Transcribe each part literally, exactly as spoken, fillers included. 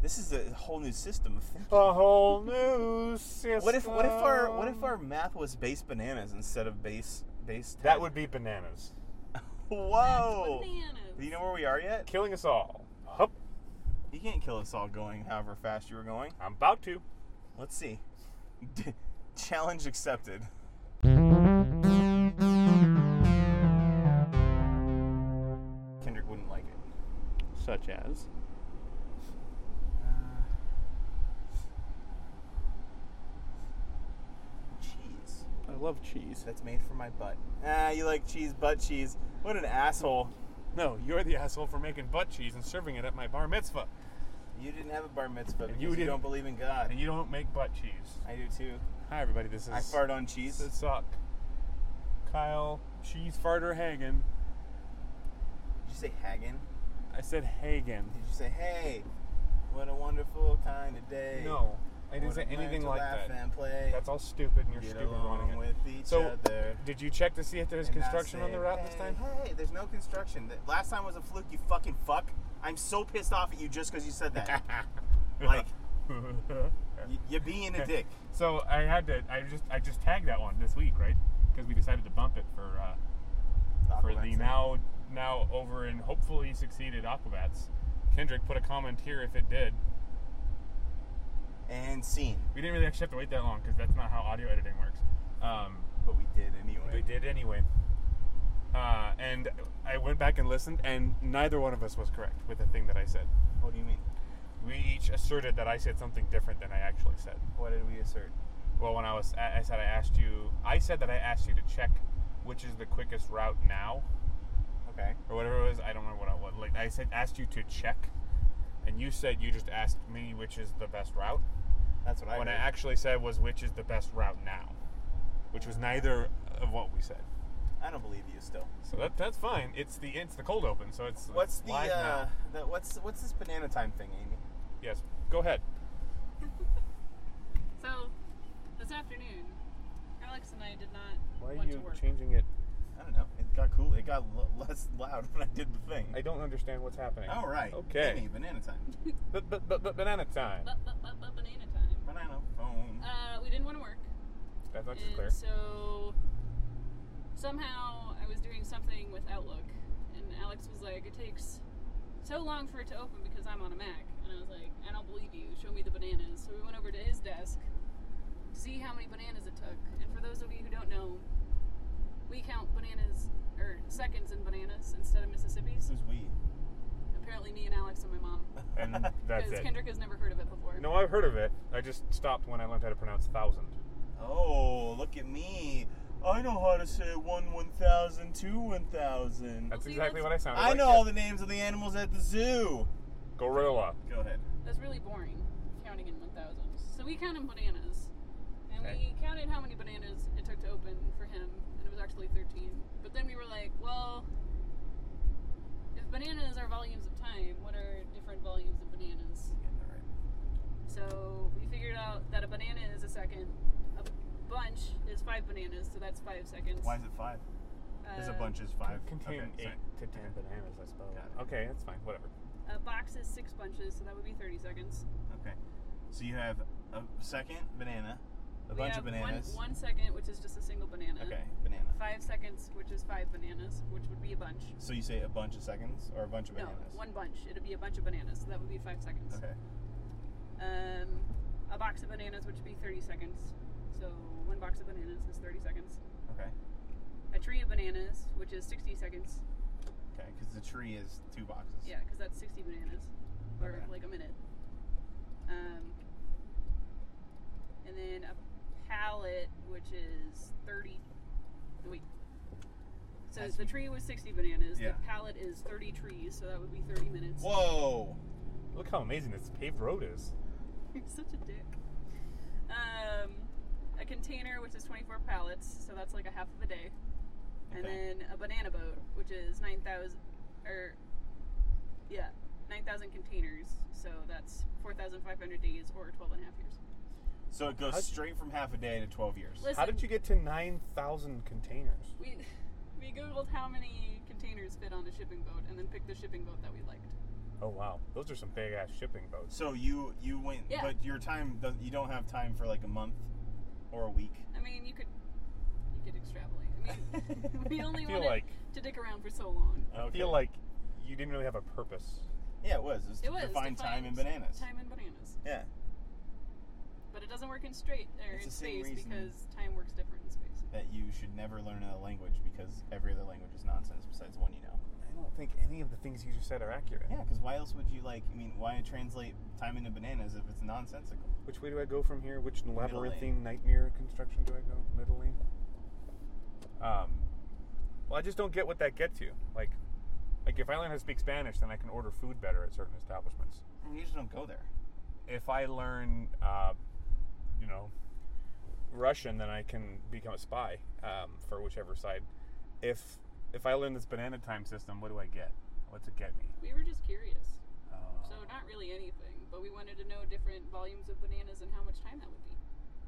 This is a whole new system of thinking. A whole new system. What if what if our what if our math was base bananas instead of base base? That would be bananas. Whoa! Bananas. Do you know where we are yet? Killing us all. Hup. You can't kill us all going however fast you were going. I'm about to. Let's see. Challenge accepted. Kendrick wouldn't like it. Such as? Uh, cheese. I love cheese. That's made for my butt. Ah, you like cheese, butt cheese. What an asshole. No, you're the asshole for making butt cheese and serving it at my bar mitzvah. You didn't have a bar mitzvah because you you, didn't- don't believe in God. And you don't make butt cheese. I do too. Hi, everybody. This is... I fart on cheese. This is Suck. Kyle, cheese farter Hagen. Did you say Hagen? I said Hagen. Did you say, hey, what a wonderful kind of day? No, I didn't What say a plan anything to like laugh that. And play. That's all stupid, and you're Get stupid along running it. with each So, other. did you check to see if there's And not construction on the say, route hey, this time? Hey, there's no construction. The last time was a fluke, you fucking fuck. I'm so pissed off at you just because you said that. Like, y- you're being a dick. So I had to. I just. I just tagged that one this week, right? Because we decided to bump it for uh, for the now now over and hopefully succeeded Aquabats. Kendrick put a comment here if it did. And scene. We didn't really actually have to wait that long because that's not how audio editing works. Um, But we did anyway. we did anyway. Uh, and I went back and listened, and neither one of us was correct with the thing that I said. What do you mean? We each asserted that I said something different than I actually said. What did we assert? Well, when I was, I said I asked you, I said that I asked you to check which is the quickest route now, Okay. or whatever it was. I don't remember what I what, like. I said asked you to check, and you said you just asked me which is the best route. That's what I What I heard. actually said was which is the best route now, which was neither of what we said. I don't believe you still. So that that's fine. It's the it's the cold open, so it's What's it's the, live uh, now. the what's what's this banana time thing, Amy? Yes, go ahead. So, this afternoon, Alex and I did not Why are want you to work. changing it? I don't know. It got cool. It got l- less loud when I did the thing. I don't understand what's happening. All right. Okay. Amy, banana time. But but but, but banana time. But, but, but, but banana time. Banana phone. Uh, we didn't want to work. That's much and clear. so, somehow I was doing something with Outlook, and Alex was like, it takes so long for it to open because I'm on a Mac. And I was like, I don't believe you. Show me the bananas. So we went over to his desk to see how many bananas it took. And for those of you who don't know, we count bananas, or seconds in bananas instead of Mississippi's. Who's we? Apparently me and Alex and my mom. And that's Because it. Kendrick has never heard of it before. No, I've heard of it. I just stopped when I learned how to pronounce thousand. Oh, look at me. I know how to say one one thousand, two one thousand. That's See, exactly that's- what I sounded I like. know all the names of the animals at the zoo. Gorilla. Go ahead. That's really boring, counting in one thousands. So we counted bananas. And Okay. we counted how many bananas it took to open for him, and it was actually thirteen. But then we were like, well, if bananas are volumes of time, what are different volumes of bananas? Getting it right. So we figured out that a banana is a second, a bunch is five bananas, so that's five seconds. Why is it five? Because a Uh, bunch is five. Contain Okay, eight sorry. to ten bananas, I suppose. Got it. Okay, that's fine. Whatever. A box is six bunches, so that would be thirty seconds. Okay. So you have a second banana, a we bunch have of bananas. One, one second, which is just a single banana. Okay, banana. Five seconds, which is five bananas, which would be a bunch. So you say a bunch of seconds or a bunch of No, bananas? one bunch. It'd be a bunch of bananas, so that would be five seconds. Okay. Um, a box of bananas, which would be thirty seconds. So one box of bananas is thirty seconds. Okay. A tree of bananas, which is sixty seconds. Okay, because the tree is two boxes. Yeah, because that's sixty bananas, or Okay. like a minute. Um, and then a pallet, which is thirty. No, wait. So That's- the tree was sixty bananas. Yeah. The pallet is thirty trees, so that would be thirty minutes. Whoa! Look how amazing this paved road is. You're such a dick. Um, a container, which is twenty-four pallets, so that's like a half of a day. And Okay. then a banana boat, which is nine thousand, or, yeah, nine thousand containers, so that's four thousand five hundred days or twelve and a half years. So it goes How'd you- straight from half a day to twelve years. Listen, How did you get to nine thousand containers? We, we Googled how many containers fit on a shipping boat and then picked the shipping boat that we liked. Oh wow, those are some big ass shipping boats. So you you went, Yeah. but your time does you don't have time for like a month or a week. I mean, you could you could extrapolate. I mean, we only I feel wanted like to dick around for so long. I feel like you didn't really have a purpose. Yeah, it was. It was It to was define define time and bananas. Time and bananas. Yeah. But it doesn't work in straight or It's in the same space reason- because time works different in space. That you should never learn another language because every other language is nonsense besides one you know. I don't think any of the things you just said are accurate. Yeah, because why else would you like? I mean, why translate time into bananas if it's nonsensical? Which way do I go from here? Which Middle labyrinthine nightmare construction do I go? Middle lane? Um, well, I just don't get what that gets you. Like, like if I learn how to speak Spanish, then I can order food better at certain establishments. I mean, you just don't go there. If I learn, uh, you know, Russian, then I can become a spy um, for whichever side. If if I learn this banana time system, what do I get? What's it get me? We were just curious. Uh, So not really anything, but we wanted to know different volumes of bananas and how much time that would be.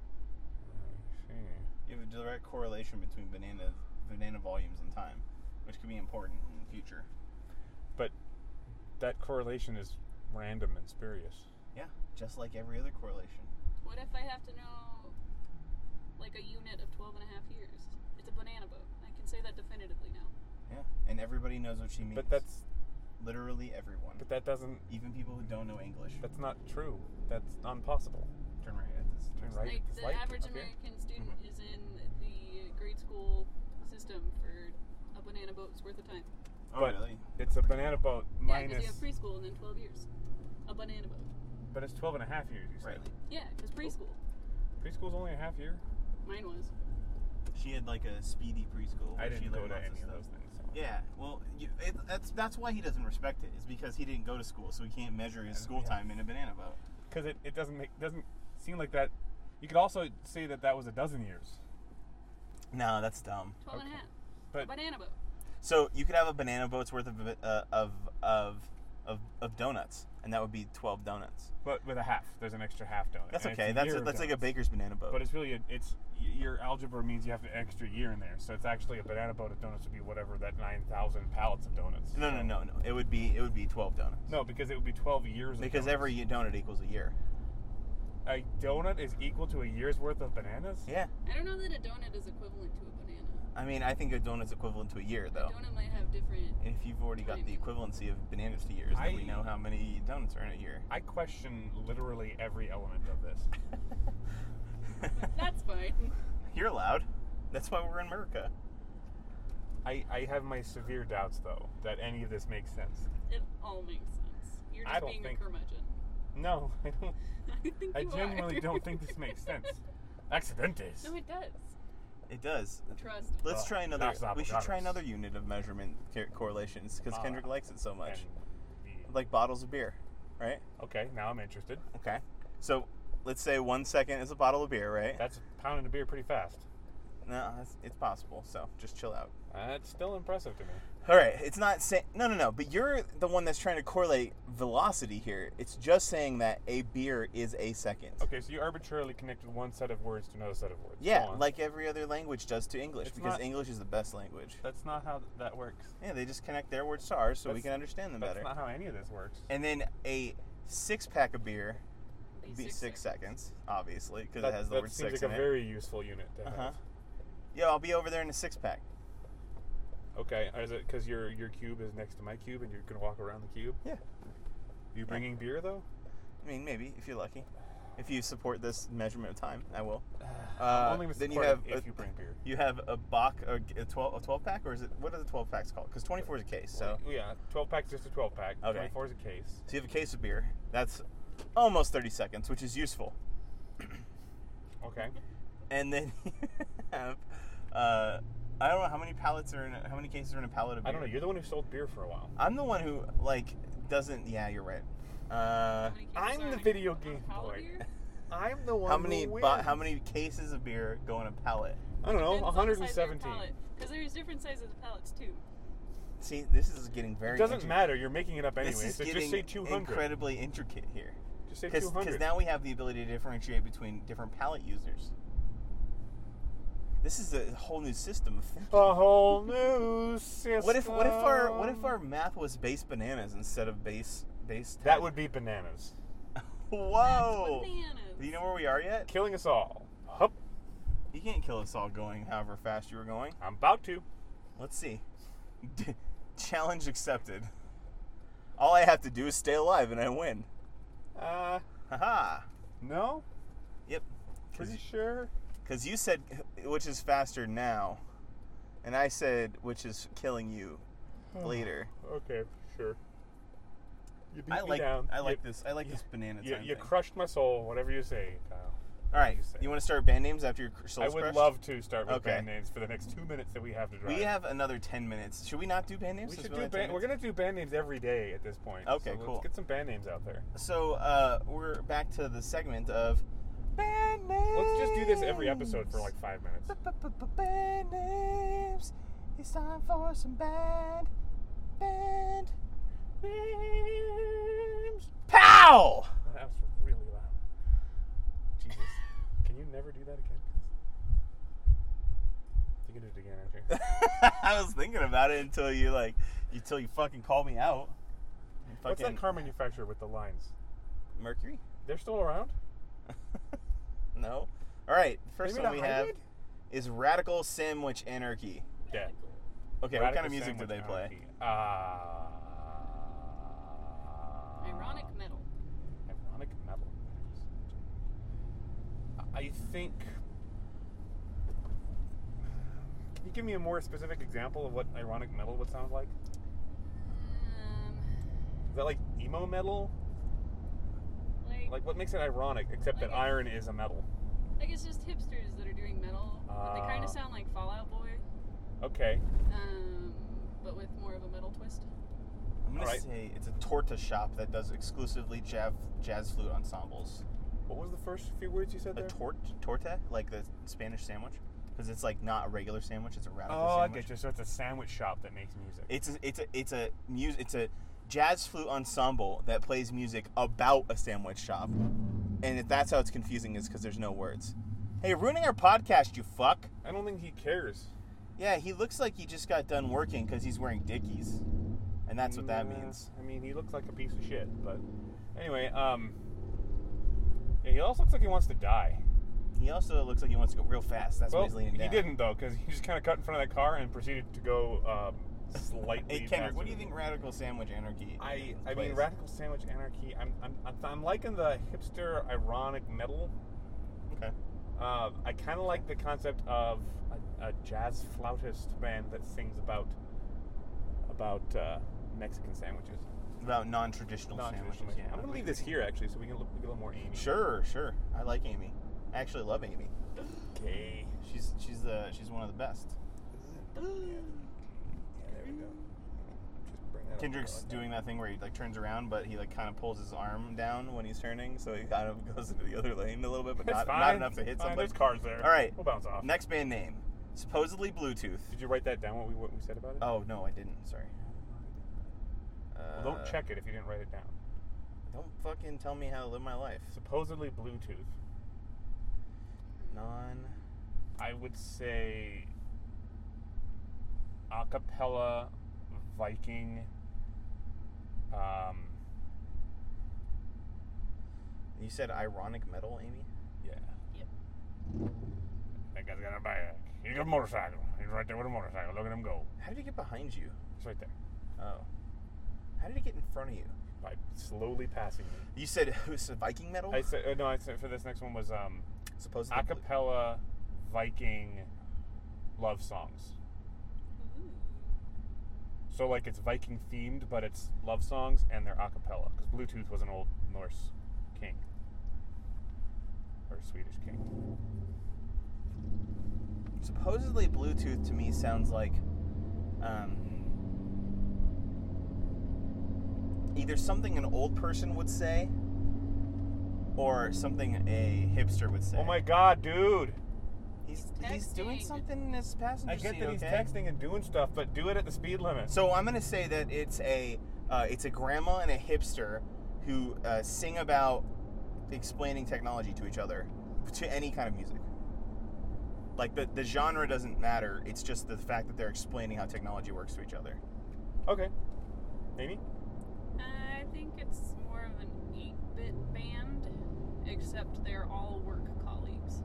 I see. You have a direct correlation between banana banana volumes and time, which could be important in the future. But that correlation is random and spurious. Yeah, just like every other correlation. What if I have to know like a unit of twelve and a half years? It's a banana boat. I can say that definitively now. Yeah, and everybody knows what she means. But that's literally everyone. but that doesn't. Even people who don't know English. That's not true. That's impossible. Turn right at this. Turn right. Like at this the light average up here. American student Mhm. is in the grade school system for a banana boat's worth of time. Oh, But really? it's a banana boat Yeah, because minus. you have preschool and then twelve years. A banana boat. but it's twelve and a half years. You said. Right. Yeah, because preschool. Preschool's only a half year. Mine was. She had like a speedy preschool. I where didn't she go learned to lots any of stuff. those things. So. Yeah, well, you, it, that's that's why he doesn't respect it. Is because he didn't go to school, so he can't measure his Yeah, school yeah. time in a banana boat. Because it, it doesn't make doesn't seem like that. You could also say that that was a dozen years. No, that's dumb. Twelve and a Okay. half. But a banana boat. So you could have a banana boat's worth of uh, of of of of donuts, and that would be twelve donuts. but with a half, there's an extra half donut. That's and it's okay. a That's year a, of that's like a donuts. baker's banana boat. But it's really a, it's y- your algebra means you have an extra year in there, so it's actually a banana boat of donuts would be whatever that nine thousand pallets of donuts. no, no, So- no, no. It would be it would be twelve donuts. No, because it would be twelve years. Of Because donuts. every donut equals a year. a donut is equal to a year's worth of bananas. Yeah. I don't know that a donut is equivalent to a banana. I mean, I think a donut's equivalent to a year, A though. donut might have different. And if you've already got the Timing. equivalency of bananas to years, then we I- know how many donuts are in a year. I question literally every element of this. That's fine. You're allowed. That's why we're in America. I, I have my severe doubts, though, that any of this makes sense. It all makes sense. You're just I don't being think- a curmudgeon. No, I don't. I think I you genuinely are. don't think this makes sense. Accidentes. No, it does. It does. Trust. Let's Uh, try another. Las We should try avocados. another unit of measurement co- correlations because Ah. Kendrick likes it so much. And the- Like bottles of beer, right? okay, now I'm interested. Okay. So let's say one second is a bottle of beer, right? That's pounding a beer pretty fast. No, it's, it's possible. So just chill out. That's still impressive to me. All right. It's not saying no, no, no. But you're the one that's trying to correlate velocity here. It's just saying that a beer is a second. Okay, so you arbitrarily connected one set of words to another set of words. Go Yeah, on. like every other language does to English, It's because not- English is the best language. That's not how th- that works. Yeah, they just connect their words to ours so we That's- can understand them That's better. not how any of this works. And then a six pack of beer Be would be six six, seconds. seconds, obviously, because that it has the that word seems six like in a it. very useful unit to Uh huh. have. Yeah, I'll be over there in a six pack. Okay, is it because your your cube is next to my cube and you're gonna walk around the cube? Yeah. You bringing beer though? I mean, maybe if you're lucky. If you support this measurement of time, I will. I'm Uh, only gonna then you support have it if a- you bring beer. You have a Bach, a, a twelve, a twelve pack, or is it what are the twelve packs called? Because twenty-four is a case. So, Well, yeah, twelve pack is just a twelve pack. Okay. twenty-four is a case. so you have a case of beer. That's almost thirty seconds, which is useful. Okay. And then you have, uh, I don't know how many pallets are in, a, how many cases are in a pallet of beer. I don't know. You're the one who sold beer for a while. I'm the one who like doesn't. Yeah, you're right. Uh, How many cases I'm are the in a- video on a game pallet boy. beer? I'm the one. how many Who bo- wins. how many cases of beer go in a pallet? I don't know. Depends on one the hundred size of your seventeen. pallet, 'cause there's different sizes of pallets too. See, this is getting very. It doesn't intri- matter. You're making it up anyway. This is So getting just say two hundred. incredibly intricate here. Just say two Because hundred. now we have the ability to differentiate between different pallet users. This is a whole new system of thinking. A whole new system. What if what if our what if our math was base bananas instead of base Base. That would be bananas. Whoa. Bananas. Do you know where we are yet? Killing us all. Hup. You can't kill us all going however fast you were going. I'm about to. Let's see. Challenge accepted. All I have to do is stay alive and I win. Uh, Haha. no? Yep. Pretty sure? Because you said which is faster now, and I said which is killing you later. Okay, sure. You beat I me like down. I like you, this I like you- this banana You, time you thing. crushed my soul, whatever you say, Kyle. All right, you say. you want to start band names after your cr- soul's I would crushed? love to start with Okay. band names for the next two minutes that we have to drive. We have another ten minutes. Should we not do band names? We since should only do have ten band. We're minutes? gonna do band names every day at this point. Okay, so cool. Let's get some band names out there. So uh, we're back to the segment of band names. Let's just do this every episode for like five minutes. Band names. It's time for some band band names. Pow! That was really loud. Jesus, can you never do that again, please? You can do it again after. I was thinking about it until you like until you fucking called me out. You What's that fucking- car manufacturer with the lines? Mercury? They're still around? No. All right. The first Maybe one the we have hybrid? is Radical Sandwich Anarchy. Dead. Okay, what kind of music do they play? Uh, Ironic metal. Ironic metal. I think. Can you give me a more specific example of what ironic metal would sound like? Um, Is that like emo metal? like, Like, what makes it ironic except that Like- iron is a metal? like it's just hipsters that are doing metal, but they kind Uh. of sound like Fall Out Boy, Okay. um, but with more of a metal twist. I'm gonna Alright. say it's a torta shop that does exclusively jazz jazz flute ensembles. What was the first few words you said A there? tort torta, like the Spanish sandwich, because it's like not a regular sandwich; it's a radical Oh, I sandwich. get you. So it's a sandwich shop that makes music. It's a, it's a it's a music it's a jazz flute ensemble that plays music about a sandwich shop, and if that's how it's confusing is because there's no words. Hey, you're ruining our podcast, you fuck! I don't think he cares. Yeah, he looks like he just got done working because he's wearing Dickies, and that's what that Yeah, means. I mean, he looks like a piece of shit, but anyway, um, yeah, he also looks like he wants to die. He also looks like he wants to go real fast. That's well, why he's leaning he down. didn't though, because he just kind of cut in front of that car and proceeded to go um, slightly. Hey Kendrick, faster what do you than- think Radical Sandwich Anarchy? I I plays? mean, radical sandwich anarchy. I'm I'm I'm, I'm liking the hipster ironic metal. Okay. Uh, I kind of like the concept of a, a jazz flautist band that sings about about uh, Mexican sandwiches. About non-traditional, Non-traditional. sandwiches. Yeah, I'm gonna leave this here actually, so we can look, we get a little more Amy. Sure, sure. I like Amy. I actually love Amy. Okay. She's she's the she's one of the best. Yeah. Yeah, there we go. Just bring that up Kendrick's like that. doing that thing where he like turns around, but he like kind of pulls his arm down when he's turning, so he kind of goes into the other lane a little bit, but It's not, fine. not enough to It's hit fine. somebody. There's cars there. All right. We'll bounce off. Next band name, supposedly Bluetooth. Did you write that down? What we what we said about it? Oh no, I didn't. Sorry. Well, don't Uh, check it if you didn't write it down. Don't fucking tell me how to live my life. Supposedly Bluetooth. Non. I would say acapella Viking. Um, You said ironic metal, Amy? yeah. Yep. That guy's got a bike. He's got a motorcycle. He's right there with a motorcycle. Look at him go. How did he get behind you? He's right there. Oh. How did he get in front of you? By slowly passing me. You said it was Viking metal? I said uh, no. I said for this next one was um, Supposedly. Blu- acapella Viking love songs. Ooh. So like it's Viking themed, but it's love songs and they're acapella because Bluetooth was an old Norse king or Swedish king. Supposedly Bluetooth to me sounds like um, either something an old person would say or something a hipster would say. Oh my god, dude! He's He's he's doing texting. something in his passenger I get seat, that he's okay? texting and doing stuff, but do it at the speed limit. So I'm gonna say that it's a uh, it's a grandma and a hipster who uh, sing about explaining technology to each other to any kind of music. Like the the genre doesn't matter. It's just the fact that they're explaining how technology works to each other. Okay. Amy? I think it's more of an eight-bit band, except they're all work colleagues.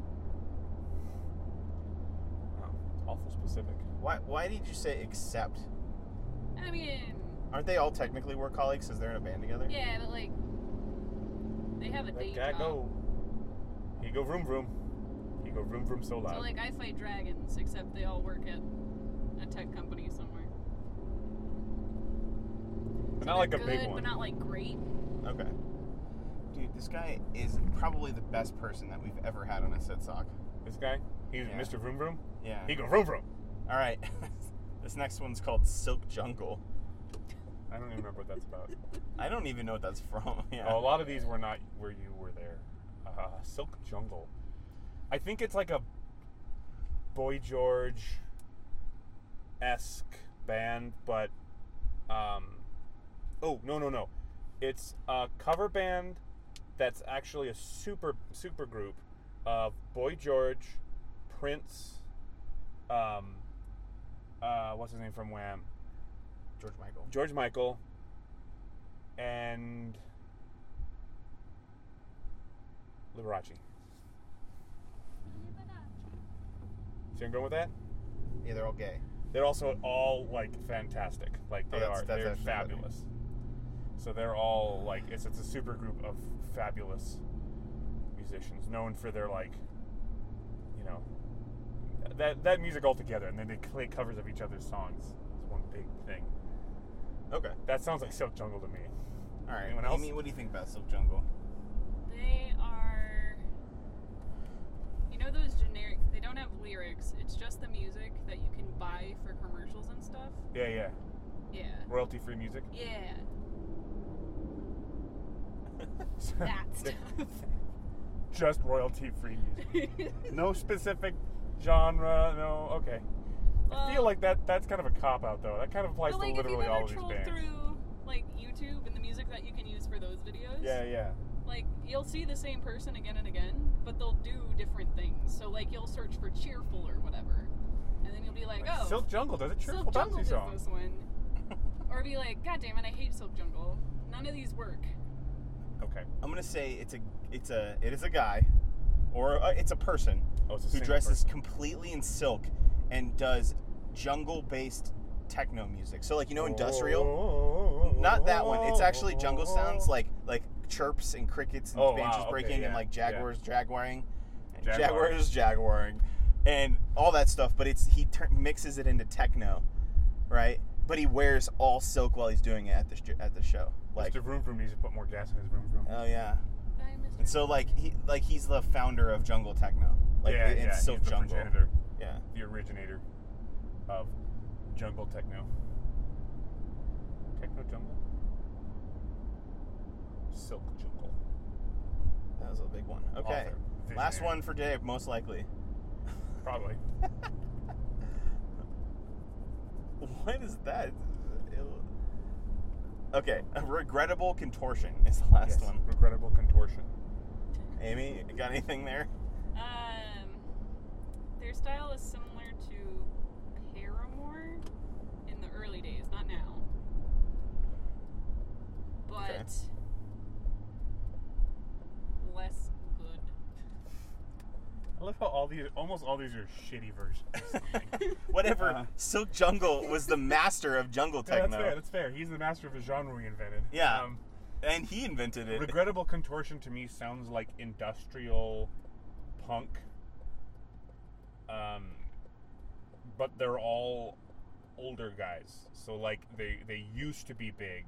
Oh, awful specific. Why Why did you say except? I mean, Aren't they all technically work colleagues because they're in a band together? yeah, but like, they have a day That guy job. go. He go vroom vroom. He go vroom vroom so loud. So like, I fight dragons, except they all work at a tech company somewhere. but So not like a they're big good, one. but not like great. Okay. Dude, this guy is probably the best person that we've ever had on a Sit Sock. This guy, he's Yeah. Mister Vroom Vroom. Yeah. He go vroom vroom. All right. This next one's called Silk Jungle. I don't even remember what that's about. I don't even know what that's from. Yeah. Oh, a lot of these were not where you were there. Uh, Silk Jungle. I think it's like a Boy George esque band, but um, oh no no no, it's a cover band that's actually a super super group of Boy George, Prince, um, uh, what's his name from Wham? George Michael. George Michael, and Liberace. See where I'm going with that? Yeah, they're all gay. They're also all like fantastic. Like they Oh, that's- are, that's they're actually funny. fabulous. So they're all like it's it's a super group of fabulous musicians, known for their like, you know, that that music all together, and then they play covers of each other's songs. It's one big thing. Okay. That sounds like Silk Jungle to me. All right. Anyone else? Amy, what do you think about Silk Jungle? They are, you know, those generic. They don't have lyrics. It's just the music that you can buy for commercials and stuff. Yeah, yeah. Yeah. Royalty free music. Yeah. That stuff. Just royalty free music. No specific genre. No. Okay. I feel Well, like that that's kind of a cop out though. That kind of applies but, like, to if you've literally ever all of these trolled bands. through like YouTube and the music that you can use for those videos, Yeah, yeah. like you'll see the same person again and again, but they'll do different things. So like you'll search for cheerful or whatever, and then you'll be like, oh, Silk Jungle does a cheerful Silk Jungle bouncy does song. this one, or be like, God damn it, I hate Silk Jungle. None of these work. Okay. I'm gonna say it's a it's a it is a guy, or a, it's a person Oh, it's a who single dresses person. completely in silk and does jungle-based techno music. So like you know industrial. Oh, Not that one. It's actually jungle sounds like like chirps and crickets and Oh, banjos wow, okay, breaking yeah, and like jaguars jaguaring, and Jaguar. jaguars jaguaring, and all that stuff. But it's he tur mixes it into techno, right? But he wears all silk while he's doing it at the sh- at the show. Like, Mister Vroom Vroom needs to put more gas in his Vroom Vroom. oh yeah. Bye, Mister And so like he like he's the founder of jungle techno. Like yeah, in yeah. silk he's the jungle. progenitor, Yeah. the originator of jungle techno. Techno jungle. Silk jungle. That was a big one. Okay. Author, Last visionary. one for today, most likely. Probably. What is that? Ew. Okay, a regrettable contortion is the last Yes, one. regrettable contortion. Amy, got anything there? Um, their style is similar to Paramore in the early days, not now. But Okay. less good. I love how all these, almost all these are shitty versions. Whatever. Uh, Silk Jungle was the master of jungle Yeah, techno. that's fair. That's fair. He's the master of a genre we invented. Yeah. Um, And he invented it. regrettable contortion to me sounds like industrial punk. Um, but they're all older guys, so like they they used to be big,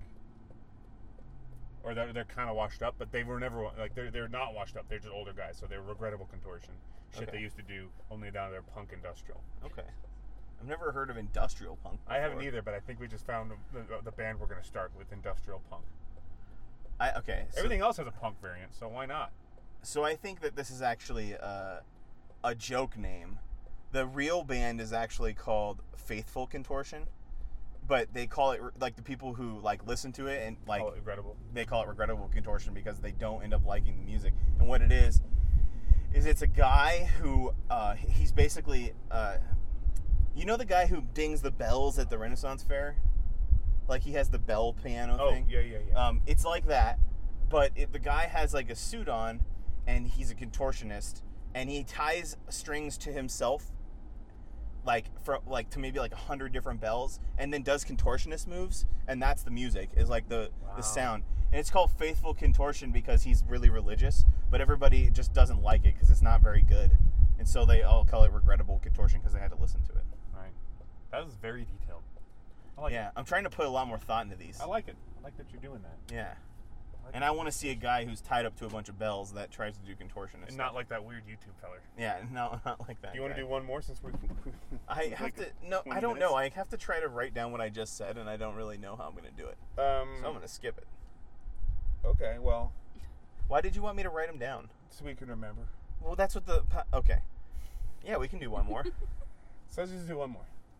or they're they're kind of washed up, but they were never like they're they're not washed up. They're just older guys, so they're regrettable contortion. Shit Okay. they used to do only down to their punk industrial. Okay. I've never heard of industrial punk before. I haven't either, but I think we just found the, the, the band we're going to start with industrial punk. I, okay. So, Everything else has a punk variant, so why not? so I think that this is actually uh, a joke name. The real band is actually called Faithful Contortion, but they call it like the people who like listen to it and like Call it regrettable. they call it regrettable contortion because they don't end up liking the music. And what it is is it's a guy who uh, he's basically uh, you know the guy who dings the bells at the Renaissance Fair. Like he has the bell piano Oh, thing. yeah, yeah, yeah. Um, it's like that, but it, the guy has like a suit on, and he's a contortionist, and he ties strings to himself, like for like to maybe like a hundred different bells, and then does contortionist moves, and that's the music. Is like the Wow. the sound, and it's called Faithful Contortion because he's really religious, but everybody just doesn't like it because it's not very good, and so they all call it regrettable contortion because they had to listen to it. Right. That was very detailed. I like Yeah, it. I'm trying to put a lot more thought into these. I like it. I like that you're doing that. Yeah. I like And it. I want to see a guy who's tied up to a bunch of bells that tries to do contortionist And stuff. not like that weird YouTube feller. Yeah, no, not like that. Do you want guy. to do one more since we're... I have like to. No, I twenty don't know. minutes? I have to try to write down what I just said, and I don't really know how I'm going to do it. Um, So I'm going to skip it. okay, well, Why did you want me to write them down? so we can remember. Well, that's what the. po- Okay. Yeah, we can do one more. So let's just do one more.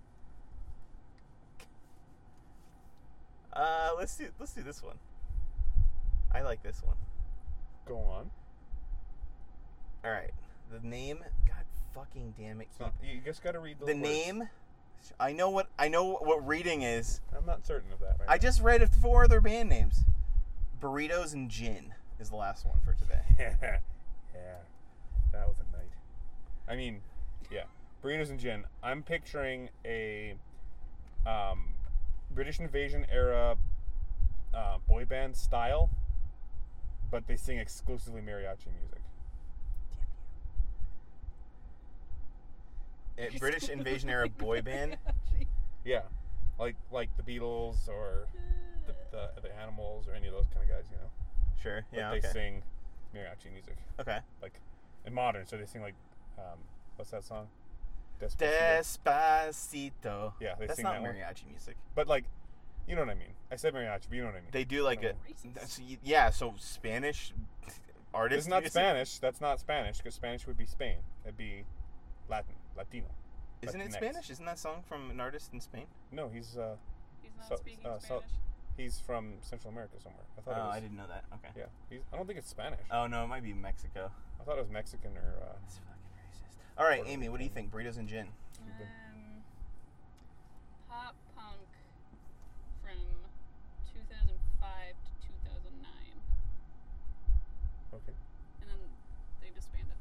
uh, let's do. Let's do this one. I like this one. Go on. All right. The name. God fucking damn it. It's not, you just got to read those The words. name. I know what I know what reading is. I'm not certain of that right I just read four other band names. Burritos and Gin is the last one for today. yeah. yeah. That was a night. I mean, yeah. Burritos and Gin. I'm picturing a um, British Invasion era uh, boy band style, but they sing exclusively mariachi music. Eh, British Invasion era boy band. Yeah. Like like the Beatles or the, the, the Animals or any of those kind of guys, you know. Sure. But Yeah. they Okay. sing mariachi music. Okay. Like, in modern, so they sing like, um, what's that song? Despacito. Despacito. Yeah, they That's sing not that one. mariachi music. But like, you know what I mean. I said mariachi, but you know what I mean. They do like a. Racist. That's, yeah. So Spanish artists. It's not music? Spanish. That's not Spanish, because Spanish would be Spain. That'd be Latin, Latino. Isn't it Latinx. Spanish? Isn't that song from an artist in Spain? No, he's uh, He's not So- speaking uh, so- Spanish. he's from Central America somewhere. I Oh, thought it was. I didn't know that. Okay. Yeah, he's, I don't think it's Spanish. Oh no, it might be Mexico. I thought it was Mexican or. Uh, That's fucking racist. All right, Puerto Amy, what do you Rican. think? Burritos and gin. Cuban. Um, pop punk from two thousand five to two thousand nine, Okay. and then they disbanded.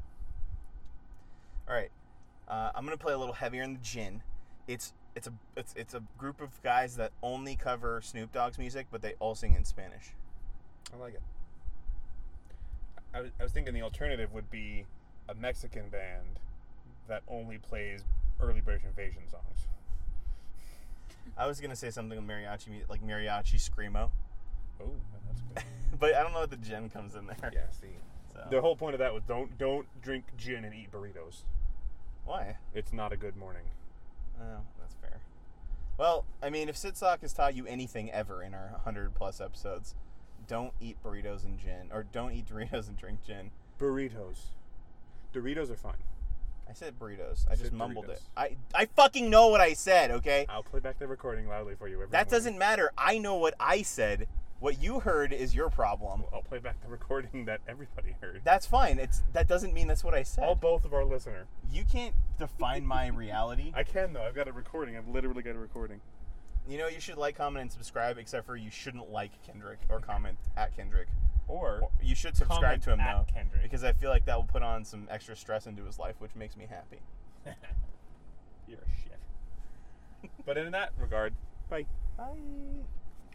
All right, uh, I'm gonna play a little heavier in the gin. It's it's a it's it's a group of guys that only cover Snoop Dogg's music, but they all sing in Spanish. I like it. I was, I was thinking the alternative would be a Mexican band that only plays early British Invasion songs. I was gonna say something with mariachi, mu- like mariachi screamo, Oh, that's good. but I don't know if the gin comes in there. Yeah, see. So. The whole point of that was don't don't drink gin and eat burritos. Why? It's not a good morning. Oh, that's fair. Well, I mean, if Sitsock has taught you anything ever in our one hundred plus episodes, don't eat burritos and gin, or don't eat Doritos and drink gin. Burritos. Doritos are fine. I said burritos. I You just said mumbled Doritos. it. I I fucking know what I said, okay? I'll play back the recording loudly for you. Every That morning. doesn't matter. I know what I said. What you heard is your problem. I'll play back the recording that everybody heard. That's fine. It's that doesn't mean that's what I said. All both of our listener. You can't define my reality. I can though. I've got a recording. I've literally got a recording. You know, you should like, comment, and subscribe, except for you shouldn't like Kendrick or comment at Kendrick. Or You should subscribe comment to him, at though. Kendrick. Because I feel like that will put on some extra stress into his life, which makes me happy. You're a shit. But in that regard, bye. Bye.